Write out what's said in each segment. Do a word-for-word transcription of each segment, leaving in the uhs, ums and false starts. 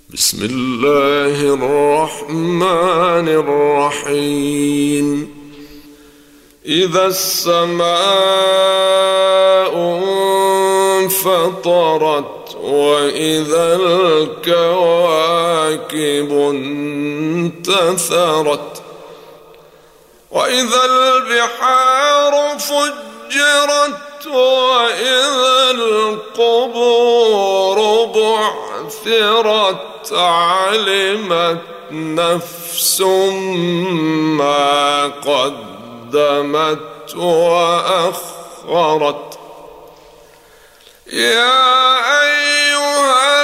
بسم الله الرحمن الرحيم. إذا السماء انفطرت وإذا الكواكب انتثرت وإذا البحار فجرت وإذا القبور بعثرت علمت نفس ما قدمت وأخرت. يا أيها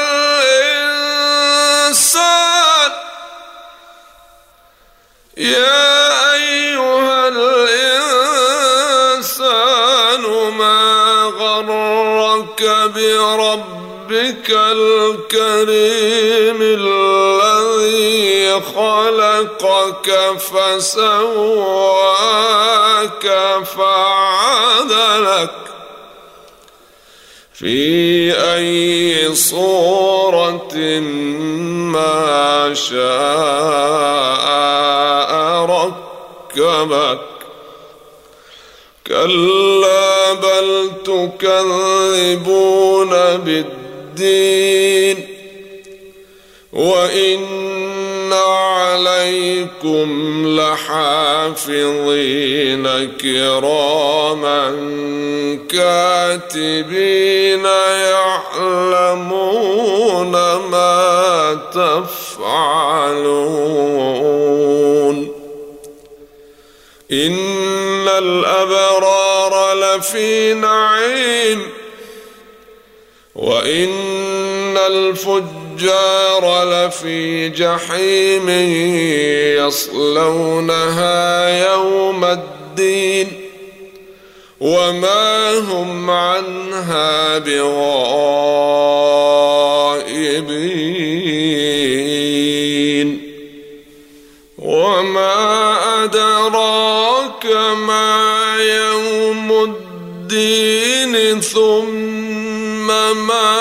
الإنسان يا أيها الإنسان ما غرك بربك الكريم الذي خلقك فسواك فعدلك في أي صورة ما شاء ركبك. كلا بل تكذبون بالدين وإن عليكم لحافظين كراما كاتبين يعلمون ما تفعلون. إن الأبرار لفي نعيم وإن الفجار لفي جحيم يصلونها يوم الدين وما هم عنها بغائبين. وما أدراك ما يوم الدين ثم ما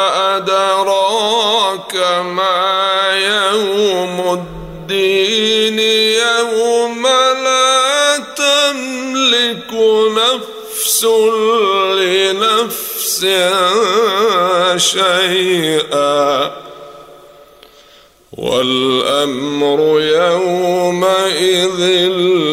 أدراك ما يوم الدين يوم لا تملك نفس لنفس شيئا والأمر يومئذ